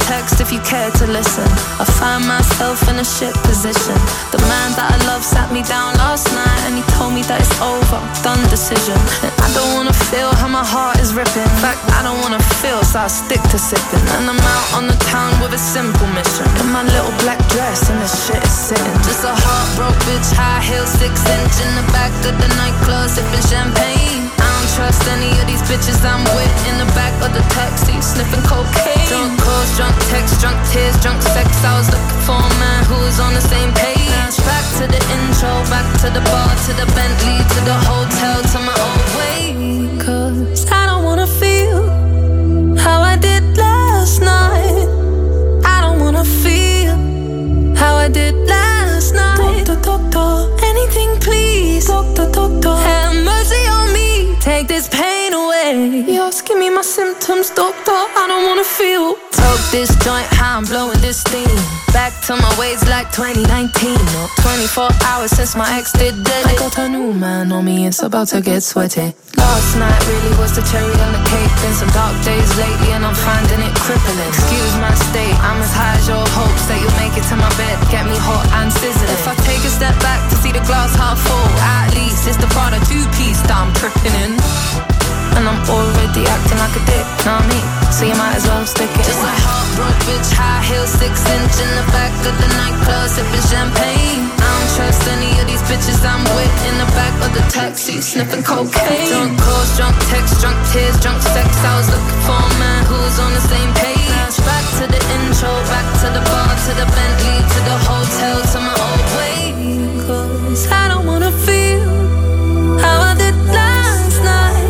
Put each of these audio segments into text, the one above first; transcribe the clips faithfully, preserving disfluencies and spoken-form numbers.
text if you care to listen. I find myself in a shit position. The man that I love sat me down last night and he told me that it's over, done decision. And I don't wanna feel how my heart is ripping. In fact, I don't wanna feel, so I stick to sipping. And I'm out on the town with a simple mission. In my little black dress and this shit is sitting. Just a heartbroken bitch, high heels, six inch in the back of the nightclub, sipping champagne. I don't trust any of these bitches I'm with in the back of the taxi, sniffing cocaine. Drunk calls, drunk texts, drunk tears, drunk sex. I was looking for a man who was on the same page. Back to the intro, back to the bar, to the Bentley, to the hotel, to my old way. Cause I don't wanna feel how I did last night. I don't wanna feel how I did last night. Doctor, doctor, anything please. Doctor, doctor, have mercy on me. Take this pain away. You're asking me my symptoms, doctor. I don't wanna feel. Smoke this joint, how I'm blowing this steam. Back to my ways like twenty nineteen. Or twenty-four hours since my ex did dead. I got a new man on me, it's about to get sweaty. Last night really was the cherry on the cake. Been some dark days lately and I'm finding it crippling. Excuse my state, I'm as high as your hopes that you'll make it to my bed. Get me hot and sizzling. If I take a step back to see the glass half full, at least it's the part of two-piece that I'm tripping in. And I'm already acting like a dick, know what I mean? So you might as well stick it. Just a heartbroken bitch, high heels, six inch in the back of the nightclub, sipping champagne. I don't trust any of these bitches I'm with in the back of the taxi, sniffing cocaine. Drunk calls, drunk texts, drunk tears, drunk sex. I was looking for a man who was on the same page. Back to the intro, back to the bar, to the Bentley, to the hotel, to my old way. Cause I don't wanna feel how I did last night.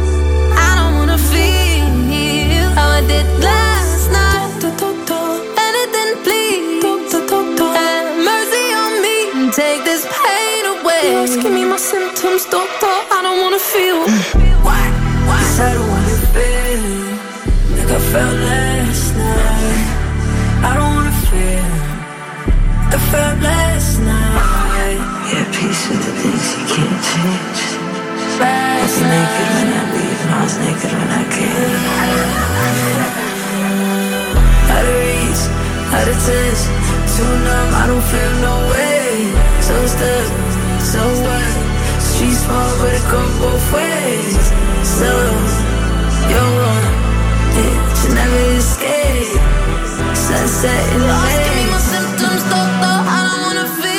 Feel how I did last night. Doctor, doctor, anything please. Doctor, doctor, have mercy on me and take this pain away. You're asking me my symptoms, doctor. I don't wanna feel. Why? Why? Cause I don't wanna feel like I felt last night. I don't wanna feel like I felt last night. Yeah, peace with the things you can't change. I was naked when I leave and I was naked when I came. Out of reach, out of touch, too numb, I don't feel no way. So stuck, so what? Street small but it go both ways. So, you're wrong, it should never escape. Sunset in the haze. Give me my symptoms, doctor, I don't wanna feel.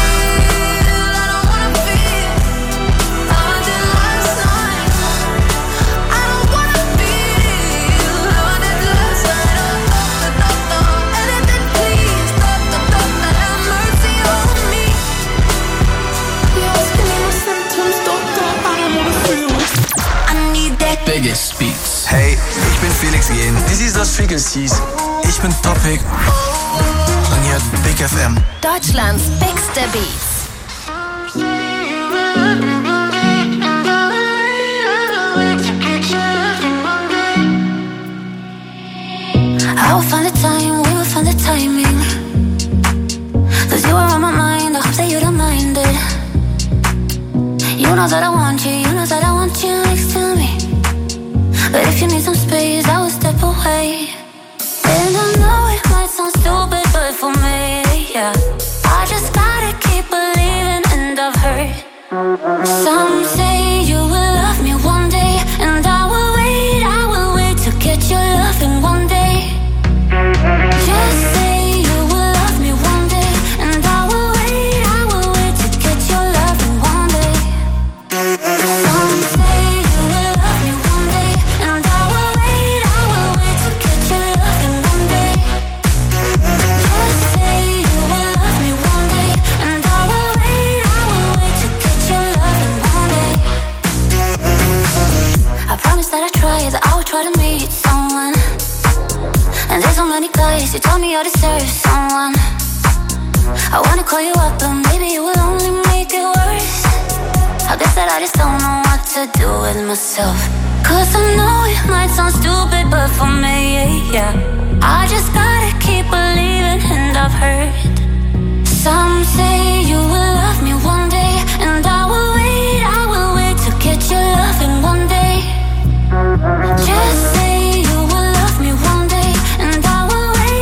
Biggest Beats. Hey, ich bin Felix Jen. This is Lost Frequencies. Ich bin Topic. Und hier hat Big F M. Deutschlands bigste Beats. I will find the time, we will find the timing. Cause you are on my mind, I hope that you don't mind it. You know that I want you, you know that I want you next to me. But if you need some space, I will step away. And I know it might sound stupid, but for me, yeah, I just gotta keep believing, and I've heard some say you will love me one day. And I will wait, I will wait to get your loving one day. Just say you will love me one day. And I will wait, I will wait to get your loving one day. Some say you will love me one day. And I will wait, I will wait to get your loving one day. Just say you will love me one day. And I will wait, I will wait to get your loving one day. I promise that I try, that I will try to meet someone. And there's so many guys who told me I deserve someone. I wanna call you up, but maybe it will only make it worse. I guess that I just don't know what to do with myself. Cause I know it might sound stupid, but for me, yeah, I just gotta keep believing, and I've heard some say you will love me one day. And I will wait, I will wait to get your loving one day. Just say you will love me one day. And I will wait,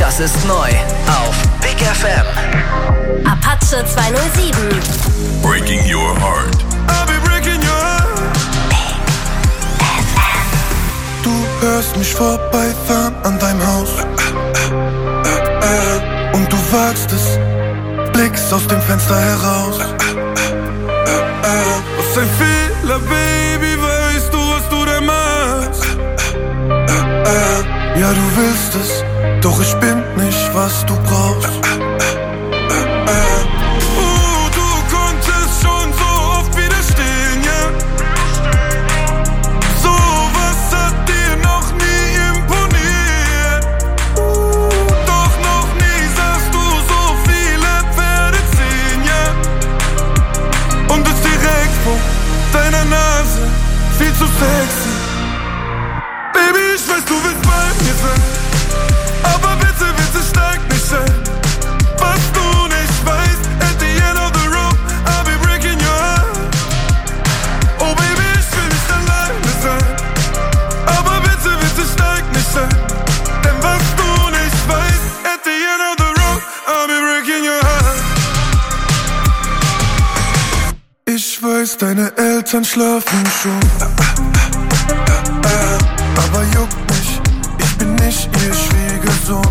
Das ist neu auf Big F M. Apache zweihundertsieben. Breaking your heart. I'll be breaking your heart. Du hörst mich vorbeifahren an deinem Haus. Und du wagst es, blickst aus dem Fenster heraus. Was ein Fehler, Baby, weißt du, was du da machst? Ja, du willst es, doch ich bin nicht, was du brauchst. Oh, du konntest schon so oft widerstehen, ja? So was hat dir noch nie imponiert. Uh, doch noch nie sahst du so viele Pferde ziehen, ja? Und es direkt vor deiner Nase, viel zu sexy. Baby, ich weiß, du willst bei mir sein, aber bitte, bitte steig nicht ein. Was du nicht weißt, at the end of the road, I'll be breaking your heart. Oh Baby, ich will nicht alleine sein, aber bitte, bitte steig nicht ein. Denn was du nicht weißt, at the end of the road, I'll be breaking your heart. Ich weiß, deine Eltern schlafen schon, aber juckt mich, ich bin nicht ihr Schwiegersohn.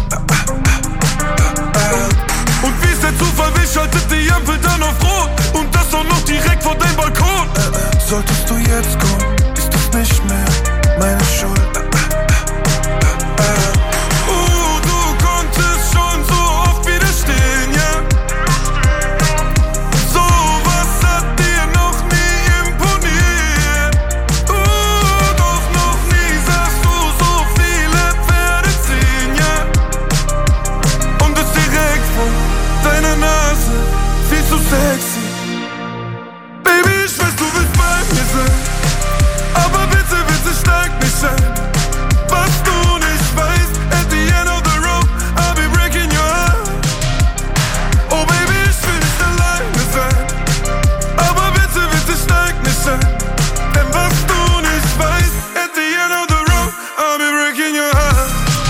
Und wie ist der Zufall, wie schaltet die Ampel dann auf Rot? Und das auch noch direkt vor deinem Balkon. Solltest du jetzt kommen, ist das nicht mehr meine Schuld. Oh, du konntest schon so oft widerstehen, ja? So was hat dir noch nie imponiert. Oh, doch noch nie sahst du so viele Pferde ziehen, ja? Und es direkt vor deiner Nase, viel zu sexy. Baby, ich weiß, du willst bei mir sein, aber bitte, bitte steig nicht ein. Was du nicht weißt, at the end of the road, I'll be breaking your heart. Oh Baby, ich will nicht alleine sein, aber bitte, bitte steig nicht ein. Denn was du nicht weißt, at the end of the road, I'll be breaking your heart.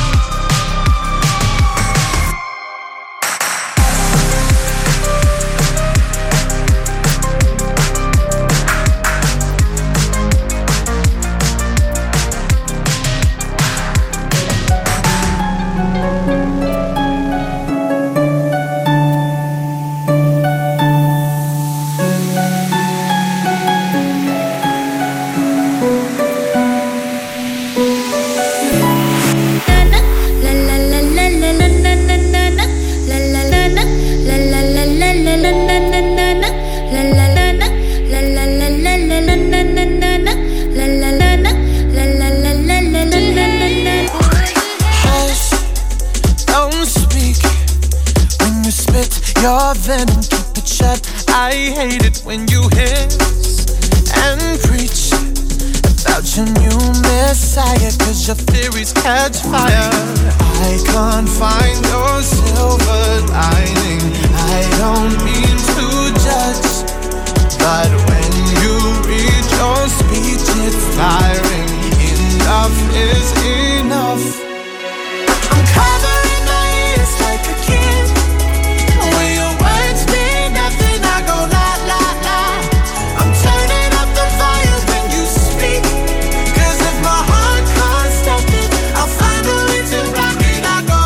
Don't speak when you spit your venom, keep it shut. I hate it when you hiss and preach about your new messiah, cause your theories catch fire. I can't find your silver lining, I don't mean to judge, but when you read your speech it's tiring. Enough is enough. I'm covering my ears like a kid. When your words mean nothing, I go la la la. I'm turning up the volume when you speak, cause if my heart can't stop it, I'll find a way to rock it. I go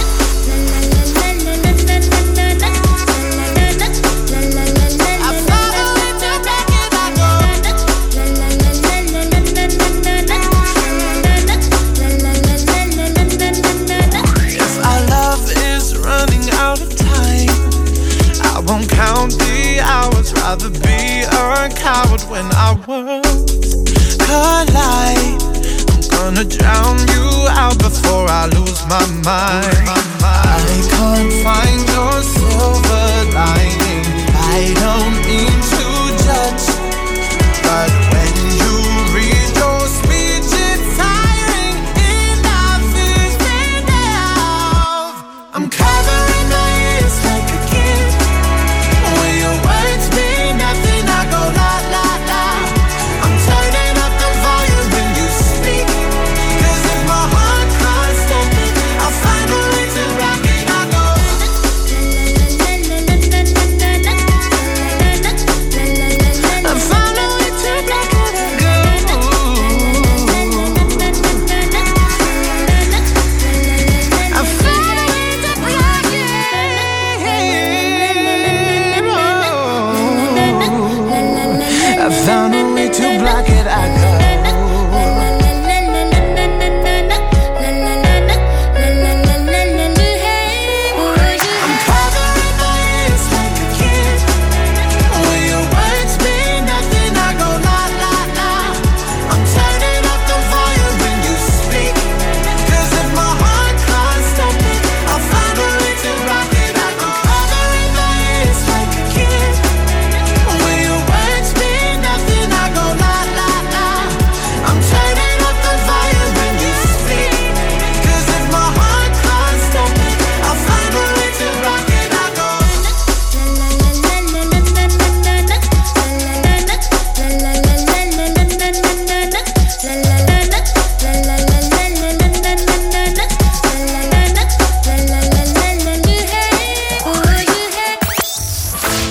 I find a way to rock it. I go if our love is running out of time, I won't count the hours, rather be a coward when our worlds collide. I'm gonna drown you out before I lose my mind. I can't find your silver lining, I don't mean to judge, but when you read your speech it's tiring. Enough is enough. I'm covering my ears like a kid. When your words mean nothing, I go la la la. I'm turning up the volume when you speak, cause if my heart can't stop it, I'll find a way to rock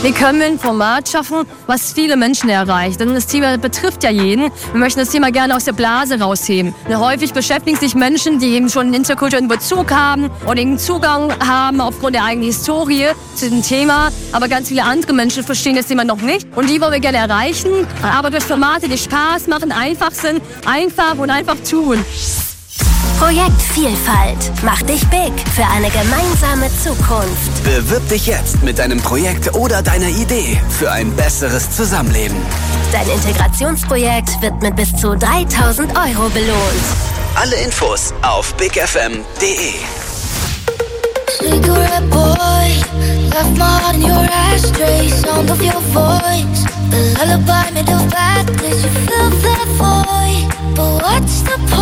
Wie können wir ein Format schaffen, was viele Menschen erreicht? Denn das Thema betrifft ja jeden. Wir möchten das Thema gerne aus der Blase rausheben. Und häufig beschäftigen sich Menschen, die eben schon einen interkulturellen Bezug haben oder einen Zugang haben aufgrund der eigenen Historie zu dem Thema. Aber ganz viele andere Menschen verstehen das Thema noch nicht. Und die wollen wir gerne erreichen. Aber durch Formate, die Spaß machen, einfach sind, einfach und einfach tun. Projekt Vielfalt. Mach dich big für eine gemeinsame Zukunft. Bewirb dich jetzt mit deinem Projekt oder deiner Idee für ein besseres Zusammenleben. Dein Integrationsprojekt wird mit bis zu dreitausend Euro belohnt. Alle Infos auf big f m punkt d e. Cigarette boy, left my heart in your ashtray. Sound of your voice, the lullaby made of blackness. You fill that void, but what's the point?